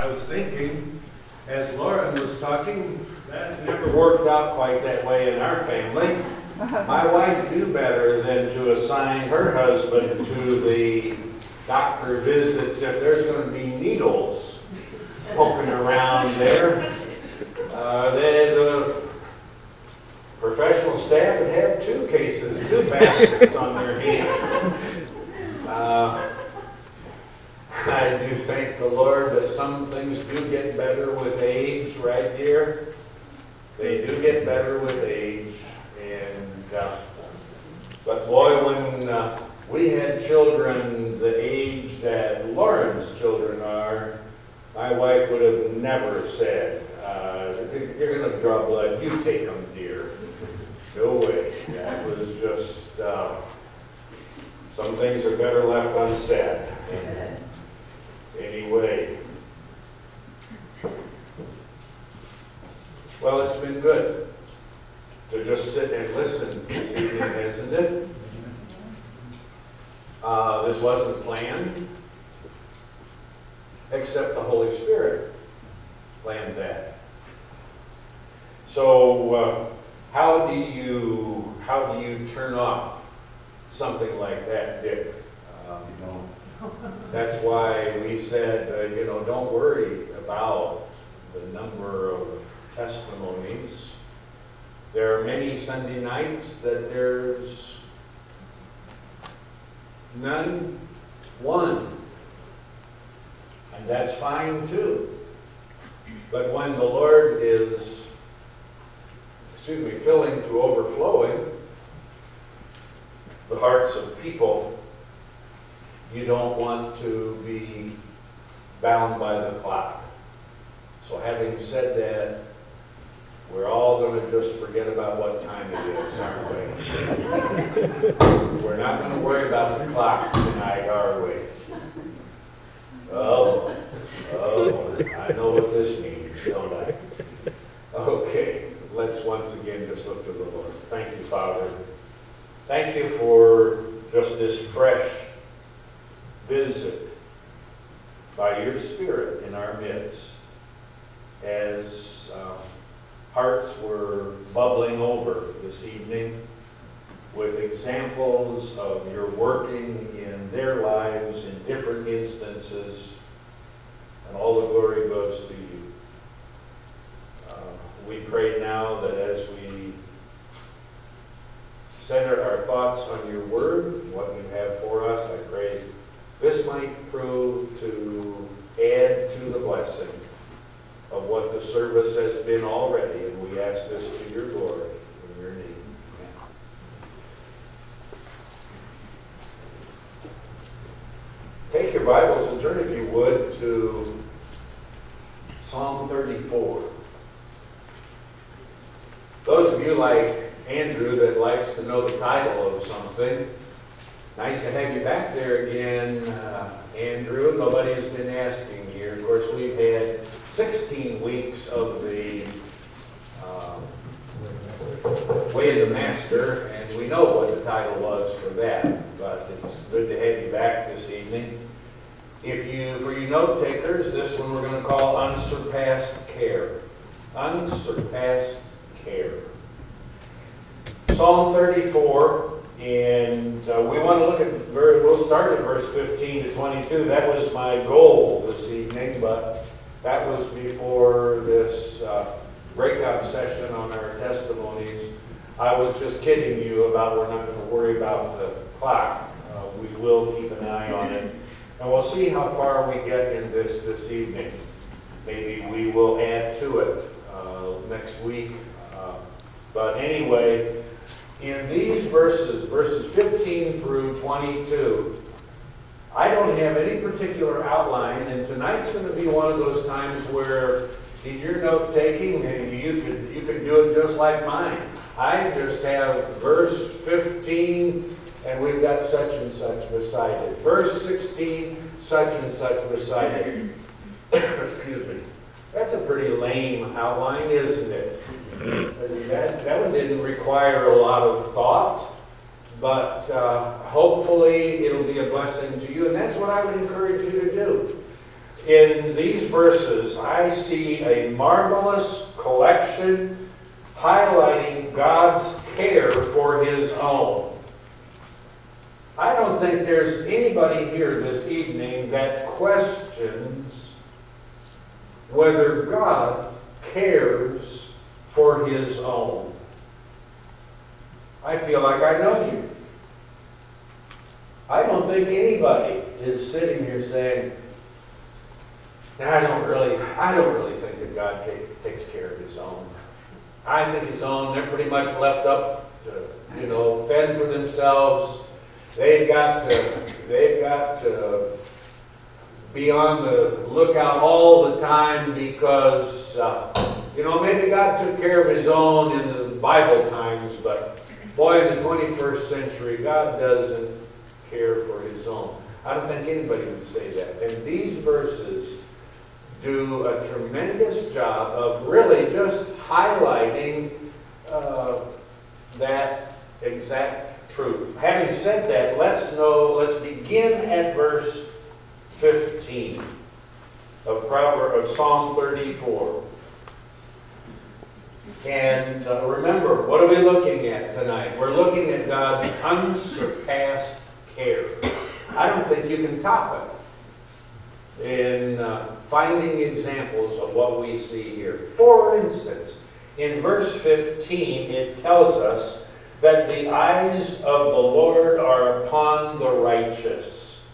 I was thinking, as Lauren was talking, that never worked out quite that way in our family. My wife knew better than to assign her husband to the doctor visits if there's going to be needles poking around there. The professional staff would have two baskets on their hand. I do thank the Lord that some things do get better with age, right, dear? They do get better with age. But boy, when we had children the age that Lauren's children are, my wife would have never said, you're going to draw blood, you take them, dear. No way. That was just, some things are better left unsaid. Anyway. Well, it's been good to just sit and listen this evening, hasn't it? This wasn't planned, except the Holy Spirit planned that. So, how do you turn off something like that, Dick? That's why we said, don't worry about the number of testimonies. There are many Sunday nights that there's one. And that's fine too. But when the Lord is, filling to overflowing the hearts of people, you don't want to be bound by the clock. So having said that, we're all going to just forget about what time it is, aren't we? We're not going to worry about the clock tonight, are we? Oh, I know what this means, don't I? Okay, let's once again just look to the Lord. Thank you, Father. Thank you for just this fresh visit by your Spirit in our midst as hearts were bubbling over this evening with examples of your working in their lives in different instances, and all the glory goes to you. We pray now that as we center our thoughts on your word, what you have for us, I pray this might prove to add to the blessing of what the service has been already, and we ask this to your glory. In your name, amen. Take your Bibles and turn, if you would, to Psalm 34. Those of you like Andrew that likes to know the title of something, nice to have you back there again, Andrew. Nobody's been asking here. Of course, we've had 16 weeks of the Way of the Master, and we know what the title was for that, but it's good to have you back this evening. For you note takers, this one we're going to call Unsurpassed Care. Unsurpassed Care. Psalm 34, and we want to look at, we'll start at verse 15 to 22. That was my goal this evening, but that was before this breakout session on our testimonies. I was just kidding you about we're not going to worry about the clock. We will keep an eye on it. And we'll see how far we get in this evening. Maybe we will add to it next week. But anyway, in these verses 15 through 22, I don't have any particular outline, and tonight's going to be one of those times where in your note-taking, you could do it just like mine. I just have verse 15, and we've got such and such beside it. Verse 16, such and such beside it. Excuse me. That's a pretty lame outline, isn't it? That one didn't require a lot of thought, but hopefully it'll be a blessing to you, and that's what I would encourage you to do. In these verses, I see a marvelous collection highlighting God's care for His own. I don't think there's anybody here this evening that questions whether God cares for His own. I feel like I know you. I don't think anybody is sitting here saying, I don't really think that God takes care of His own. I think His own, they're pretty much left up to, fend for themselves. They've got to be on the lookout all the time because, maybe God took care of His own in the Bible times, but boy, in the 21st century, God doesn't care for His own. I don't think anybody would say that. And these verses do a tremendous job of really just highlighting that exact truth. Having said that, let's begin at verse 15 of Psalm 34. And remember, what are we looking at tonight? We're looking at God's unsurpassed care. I don't think you can top it in finding examples of what we see here. For instance, in verse 15, it tells us that the eyes of the Lord are upon the righteous.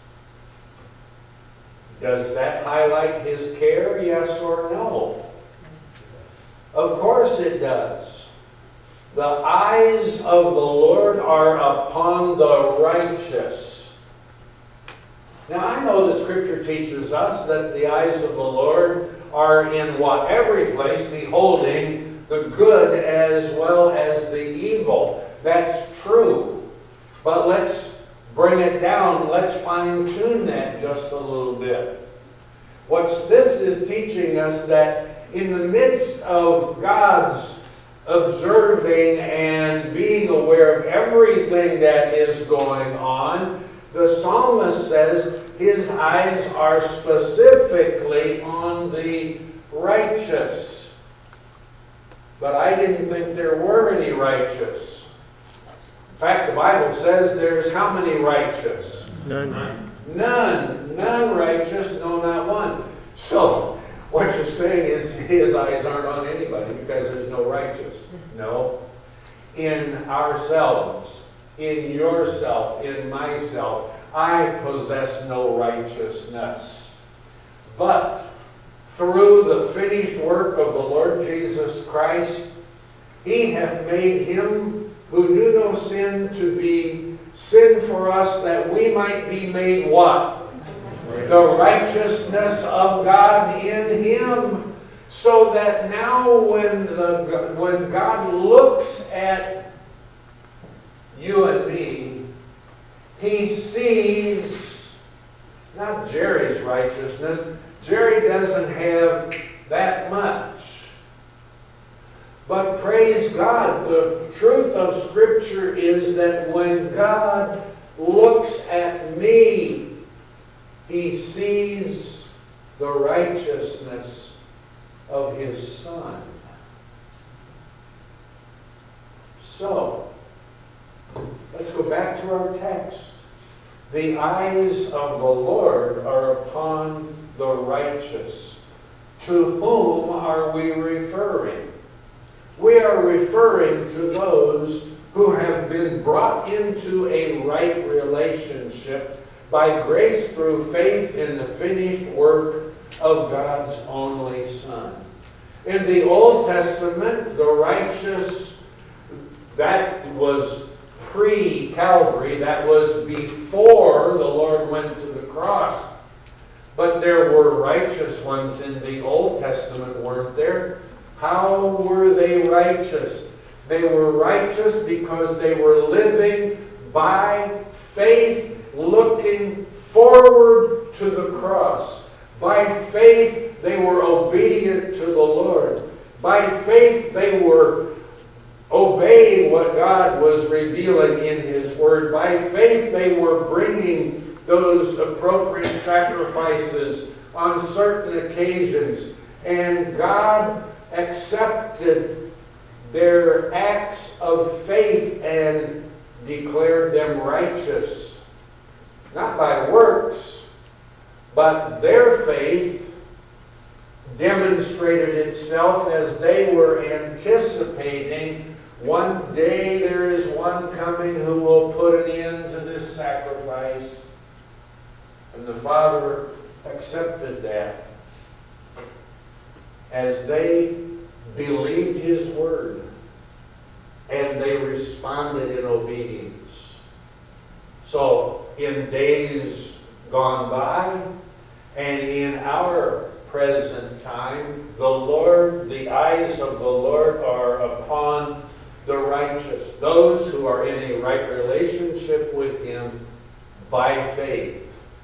Does that highlight His care, yes or no? Of course it does. The eyes of the Lord are upon the righteous. Now I know the Scripture teaches us that the eyes of the Lord are in what? Every place, beholding the good as well as the evil. That's true. But let's bring it down. Let's fine-tune that just a little bit. This is teaching us that in the midst of God's observing and being aware of everything that is going on, the psalmist says his eyes are specifically on the righteous. But I didn't think there were any righteous. In fact, the Bible says there's how many righteous? None. None righteous, no, not one. So, what you're saying is his eyes aren't on anybody because there's no righteous. No. In ourselves, in yourself, in myself, I possess no righteousness. But through the finished work of the Lord Jesus Christ, He hath made Him who knew no sin to be sin for us, that we might be made what? The righteousness of God in Him. So that now when God looks at you and me, He sees not Jerry's righteousness. Jerry doesn't have that much. But praise God, the truth of Scripture is that when God looks at me, He sees the righteousness of His Son. So, let's go back to our text. The eyes of the Lord are upon the righteous. To whom are we referring? We are referring to those who have been brought into a right relationship by grace through faith in the finished work of God's only Son. In the Old Testament, the righteous, that was pre-Calvary, that was before the Lord went to the cross. But there were righteous ones in the Old Testament, weren't there? How were they righteous? They were righteous because they were living by faith, looking forward to the cross. By faith, they were obedient to the Lord. By faith, they were obeying what God was revealing in His Word. By faith, they were bringing those appropriate sacrifices on certain occasions, and God accepted their acts of faith and declared them righteous, not by works, but their faith demonstrated itself as they were anticipating, one day there is one coming who will put an end to this sacrifice. And the Father accepted that as they believed His word and they responded in obedience. So in days gone by and in our present time, the eyes of the Lord are upon the righteous, those who are in a right relationship with Him by faith.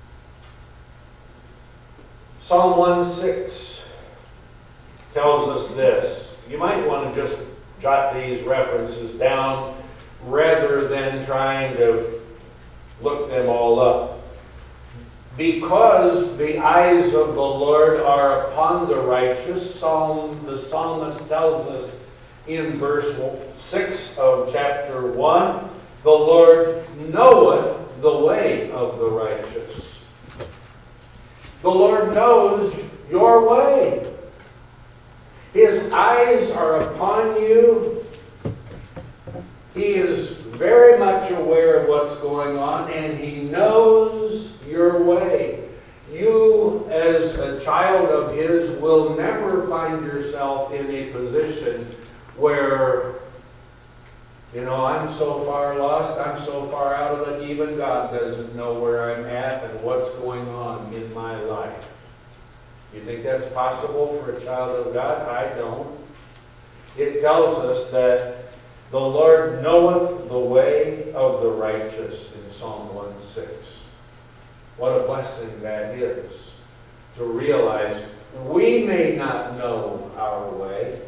Psalm 1:6 tells us this. You might want to just jot these references down rather than trying to look them all up. Because the eyes of the Lord are upon the righteous, the psalmist tells us in verse 6 of chapter 1, the Lord knoweth the way of the righteous. The Lord knows your way. His eyes are upon you. He is very much aware of what's going on, and He knows your way. You, as a child of His, will never find yourself in a position where, I'm so far lost, I'm so far out of it, even God doesn't know where I'm at and what's going on in my life. You think that's possible for a child of God? I don't. It tells us that the Lord knoweth the way of the righteous in Psalm 1:6. What a blessing that is, to realize we may not know our way.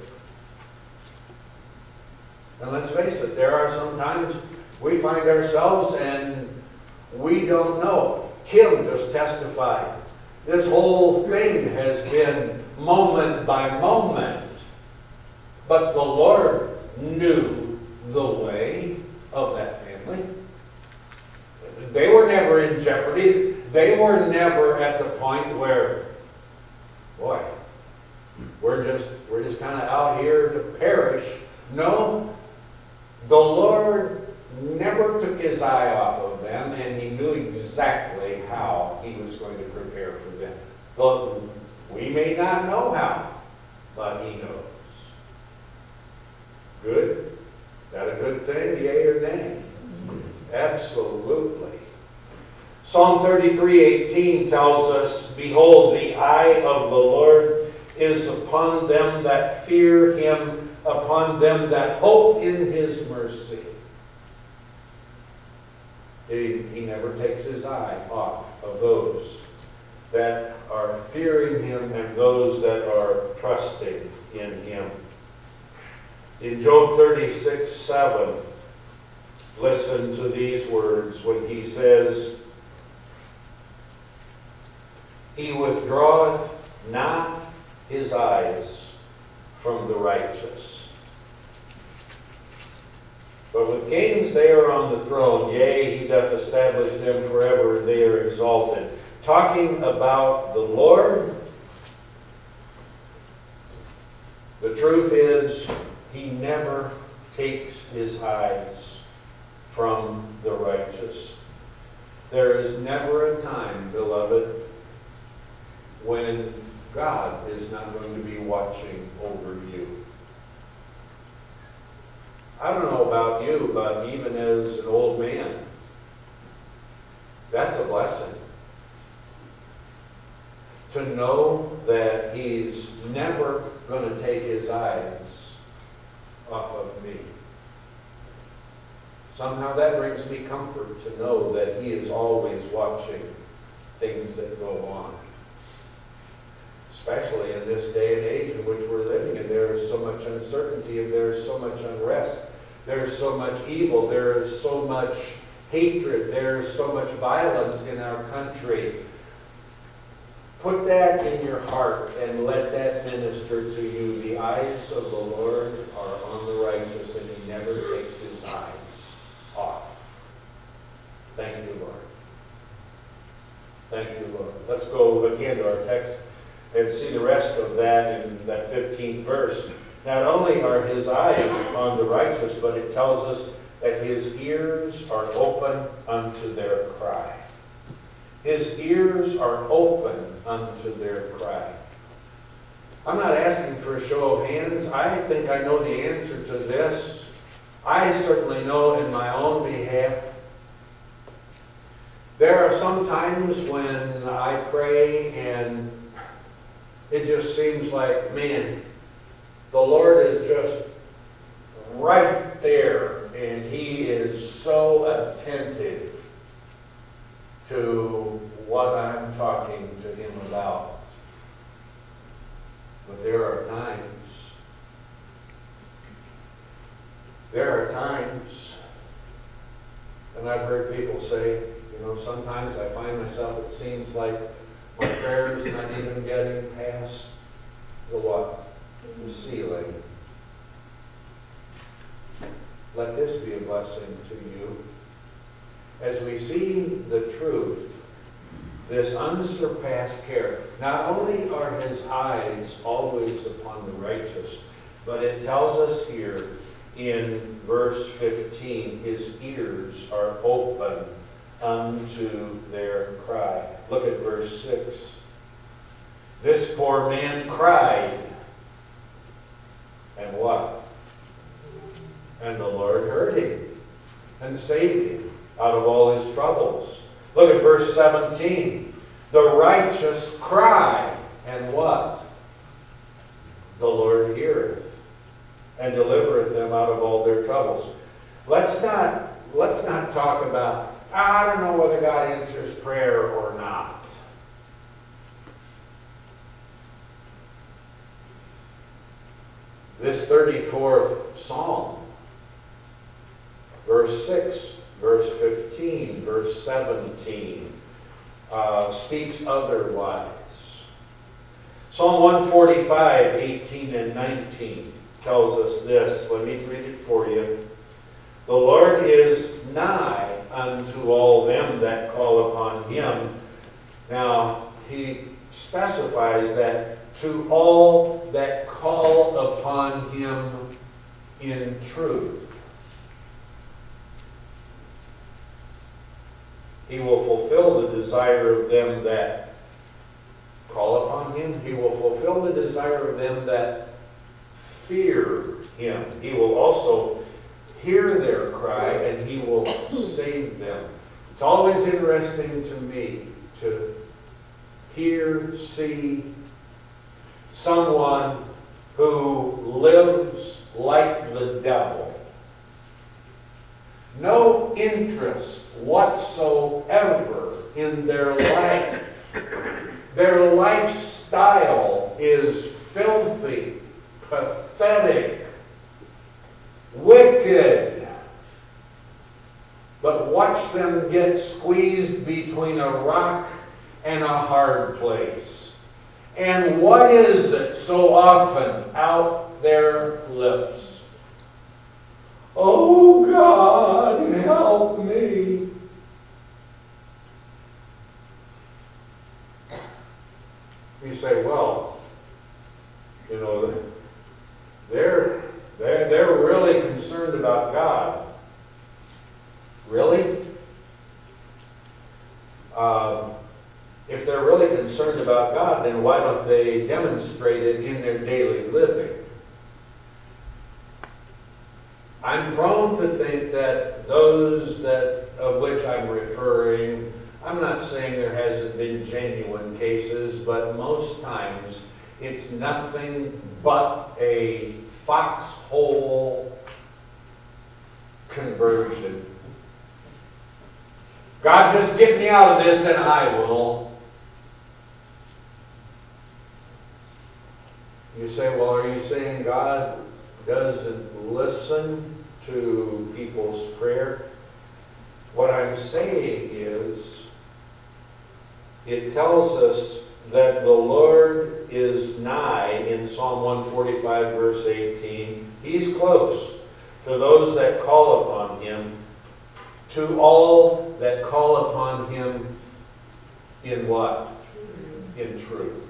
And let's face it, there are some times we find ourselves and we don't know. Kim just testified. This whole thing has been moment by moment. But the Lord knew the way of that family. They were never in jeopardy. They were never at the point where, boy, we're just kind of out here to perish. No, the Lord never took His eye off of them, and He knew exactly how He was going to prepare for them. But we may not know how, but He knows. Good? Is that a good thing? Yea or nay? Absolutely. Psalm 33:18 tells us, behold, the eye of the Lord is upon them that fear Him, upon them that hope in His mercy. He never takes His eye off of those that are fearing Him and those that are trusting in Him. In Job 36:7, listen to these words when he says, He withdraweth not His eyes from the righteous. But with kings they are on the throne, yea, He doth establish them forever, and they are exalted. Talking about the Lord, the truth is, He never takes His eyes from the righteous. There is never a time, beloved, when God is not going to be watching over you. I don't know about you, but even as an old man, that's a blessing. To know that He's never going to take His eyes off of me. Somehow that brings me comfort to know that He is always watching things that go on. Especially in this day and age in which we're living in, there is so much uncertainty and there is so much unrest. There is so much evil. There is so much hatred. There is so much violence in our country. Put that in your heart and let that minister to you. The eyes of the Lord are on the righteous, and he never takes his eyes off. Thank you, Lord. Thank you, Lord. Let's go again to our text and see the rest of that in that 15th verse. Not only are his eyes on the righteous, but it tells us that his ears are open unto their cry. His ears are open unto their cry. I'm not asking for a show of hands. I think I know the answer to this. I certainly know in my own behalf. There are some times when I pray and it just seems like, man, the Lord is just right there, and he is so attentive to what I'm talking to him about. But there are times, and I've heard people say, sometimes I find myself, it seems like my prayers not even getting past the what? The ceiling. Let this be a blessing to you. As we see the truth, this unsurpassed care, not only are his eyes always upon the righteous, but it tells us here in verse 15, his ears are open unto their cry. Look at verse 6. This poor man cried, and what? And the Lord heard him and saved him out of all his troubles. Look at verse 17. The righteous cry, and what? The Lord heareth and delivereth them out of all their troubles. Let's not talk about, I don't know whether God answers prayer or not. This 34th Psalm, verse 6, verse 15, verse 17, speaks otherwise. Psalm 145, 18 and 19 tells us this. Let me read it for you. The Lord is nigh unto all them that call upon him. Now, he specifies that to all that call upon him in truth. He will fulfill the desire of them that call upon him. He will fulfill the desire of them that fear him. He will also hear their cry, and he will save them. It's always interesting to me to hear, see someone who lives like the devil. No interest whatsoever in their life. Their lifestyle is filthy, pathetic, wicked. But watch them get squeezed between a rock and a hard place. And what is it so often out their lips? Oh God, help me. You say, well, they're really concerned about God. Really? If they're really concerned about God, then why don't they demonstrate it in their daily living? I'm prone to think that those of which I'm referring, I'm not saying there hasn't been genuine cases, but most times it's nothing but a foxhole conversion. God, just get me out of this and I will. You say, well, are you saying God doesn't listen to people's prayer? What I'm saying is, it tells us that the Lord is nigh in Psalm 145, verse 18. He's close to those that call upon him, to all that call upon him in what? In truth.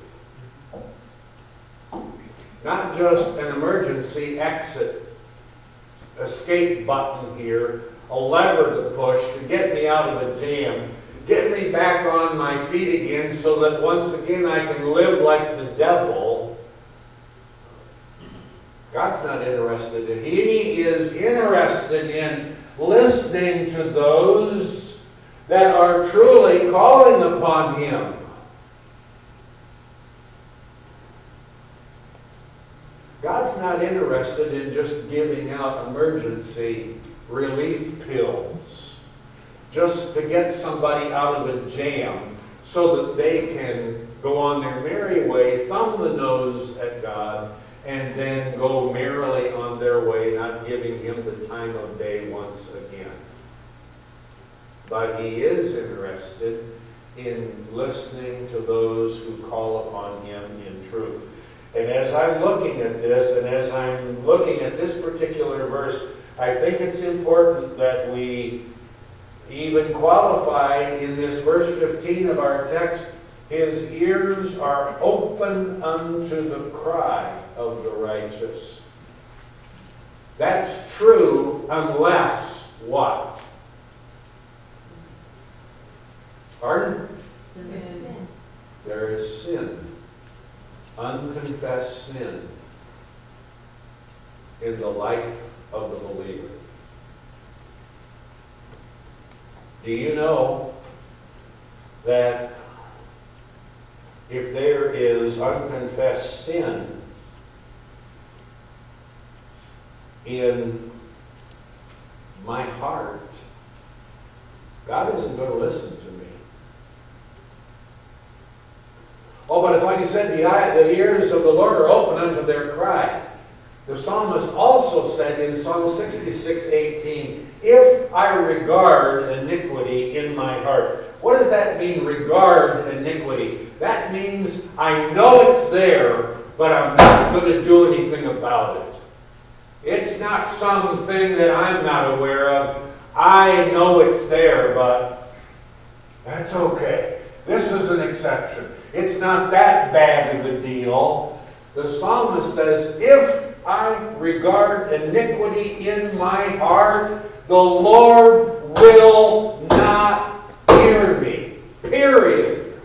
Not just an emergency exit, escape button here, a lever to push to get me out of a jam, get me back on my feet again so that once again I can live like the devil. God's not interested in. He is interested in listening to those that are truly calling upon him. God's not interested in just giving out emergency relief pills just to get somebody out of a jam so that they can go on their merry way, thumb the nose at God, and then go merrily on their way, not giving him the time of day once again. But he is interested in listening to those who call upon him in truth. And as I'm looking at this, and as I'm looking at this particular verse, I think it's important that we even qualify in this verse 15 of our text, his ears are open unto the cry of the righteous. That's true unless what? Pardon? Sin. There is sin. Unconfessed sin in the life of the believer. Do you know that if there is unconfessed sin in my heart, God isn't going to listen to me? Oh, but if, like you said, the ears of the Lord are open unto their cry. The psalmist also said in Psalm 66:18, if I regard iniquity in my heart. What does that mean, regard iniquity? That means I know it's there, but I'm not going to do anything about it. It's not something that I'm not aware of. I know it's there, but that's okay. This is an exception. It's not that bad of a deal. The psalmist says, if I regard iniquity in my heart, the Lord will not hear me. Period.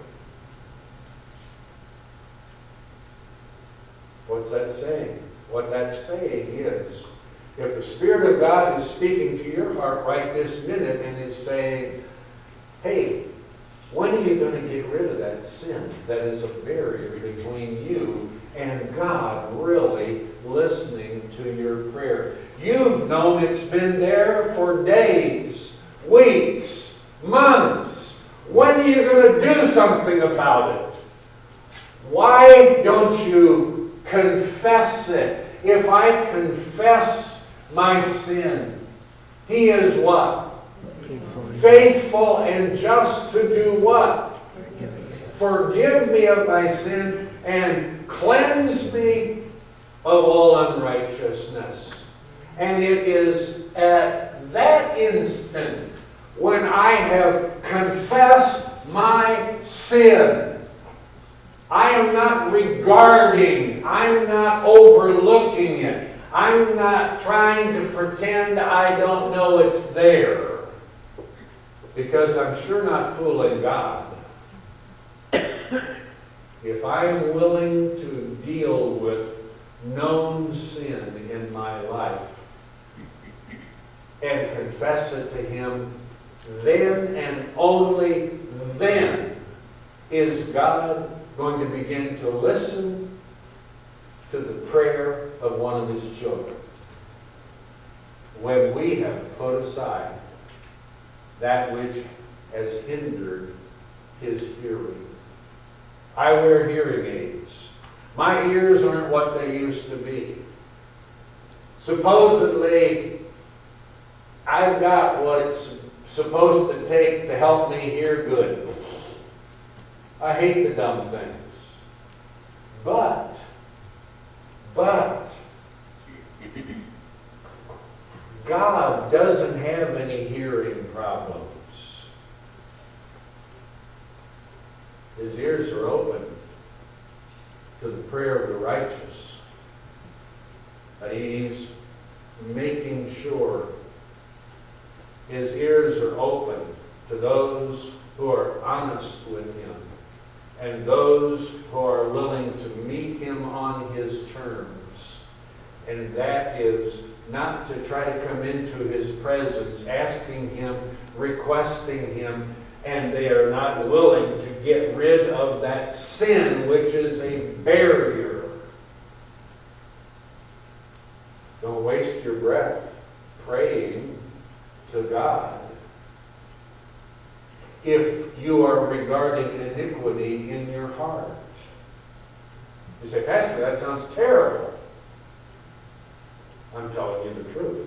What's that saying? What that's saying is, if the Spirit of God is speaking to your heart right this minute and is saying, hey, when are you going to get rid of that sin that is a barrier between you and God really listening to your prayer? You've known it's been there for days, weeks, months. When are you going to do something about it? Why don't you confess it? If I confess my sin, he is what? Faithful and just to do what? Forgive me of my sin and cleanse me of all unrighteousness. And it is at that instant when I have confessed my sin, I am not regarding, I'm not overlooking it. I'm not trying to pretend I don't know it's there. Because I'm sure not fooling God. If I am willing to deal with known sin in my life and confess it to him, then and only then is God going to begin to listen to the prayer of one of his children. When we have put aside that which has hindered his hearing. I wear hearing aids. My ears aren't what they used to be. Supposedly, I've got what it's supposed to take to help me hear good. I hate the dumb things. But, God doesn't have any hearing problems. His ears are open to the prayer of the righteous. He's making sure his ears are open to those who are honest with him and those who are willing to meet him on his terms. And that is not to try to come into his presence, asking him, requesting him, and they are not willing to get rid of that sin, which is a barrier. Don't waste your breath praying to God if you are regarding iniquity in your heart. You say, Pastor, that sounds terrible. I'm telling you the truth.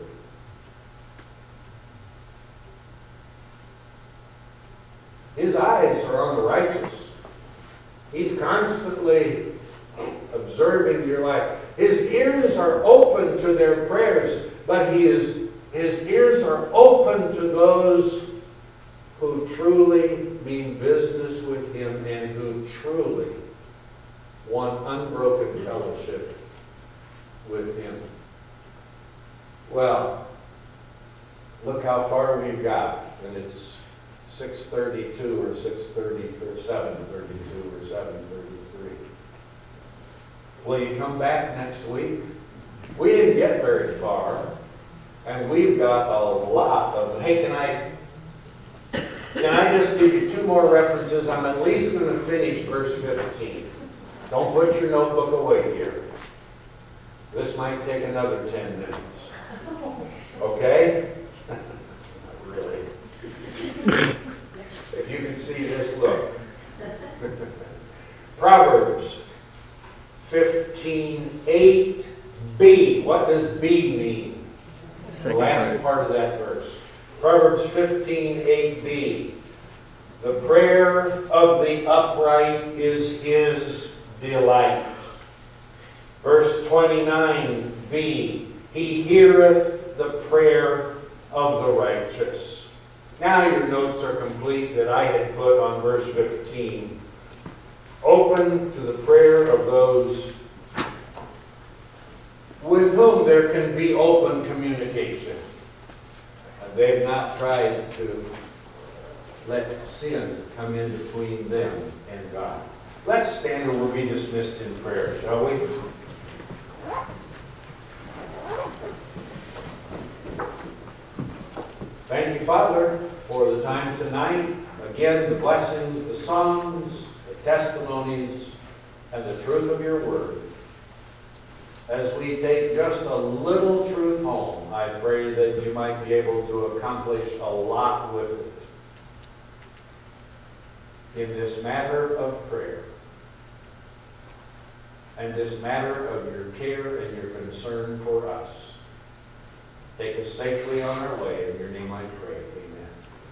His eyes are on the righteous. He's constantly observing your life. His ears are open to their prayers, but his ears are open to those who truly mean business with him and who truly want unbroken fellowship with him. Well, look how far we've got, and it's 6:32 or 6:30 or 7:32 or 7:33. Will you come back next week? We didn't get very far, and we've got a lot of them. Hey, can I just give you two more references? I'm at least going to finish verse 15. Don't put your notebook away here. This might take another 10 minutes. Okay? Not really. If you can see this, look. Proverbs 15:8b. What does B mean? The last part of that verse. Proverbs 15:8b. The prayer of the upright is his delight. Verse 29b. He heareth the prayer of the righteous. Now your notes are complete that I had put on verse 15. Open to the prayer of those with whom there can be open communication. They've not tried to let sin come in between them and God. Let's stand and we'll be dismissed in prayer, shall we? Thank you, Father, for the time tonight. Again, the blessings, the songs, the testimonies, and the truth of your word. As we take just a little truth home, I pray that you might be able to accomplish a lot with it in this matter of prayer and this matter of your care and your concern for us. Take us safely on our way. In your name I pray.